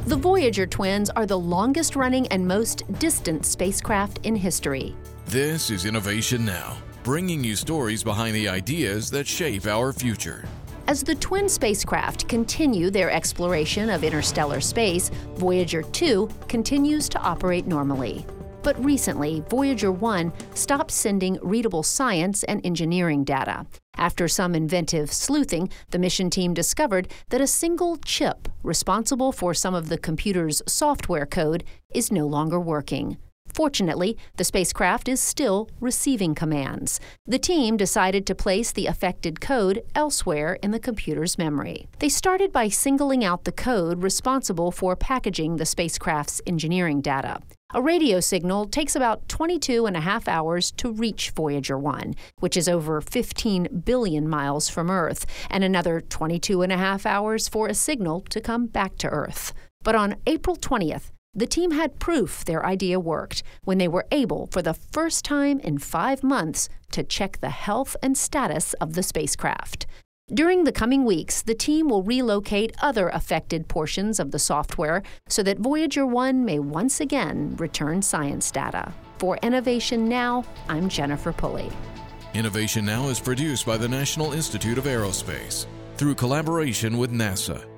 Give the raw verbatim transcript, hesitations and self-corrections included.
The Voyager twins are the longest-running and most distant spacecraft in history. This is Innovation Now, bringing you stories behind the ideas that shape our future. As the twin spacecraft continue their exploration of interstellar space, Voyager two continues to operate normally. But recently, Voyager one stopped sending readable science and engineering data. After some inventive sleuthing, the mission team discovered that a single chip responsible for some of the computer's software code is no longer working. Fortunately, the spacecraft is still receiving commands. The team decided to place the affected code elsewhere in the computer's memory. They started by singling out the code responsible for packaging the spacecraft's engineering data. A radio signal takes about twenty-two and a half hours to reach Voyager one, which is over fifteen billion miles from Earth, and another twenty-two and a half hours for a signal to come back to Earth. But on April twentieth, the team had proof their idea worked when they were able, for the first time in five months, to check the health and status of the spacecraft. During the coming weeks, the team will relocate other affected portions of the software so that Voyager one may once again return science data. For Innovation Now, I'm Jennifer Pulley. Innovation Now is produced by the National Institute of Aerospace through collaboration with NASA.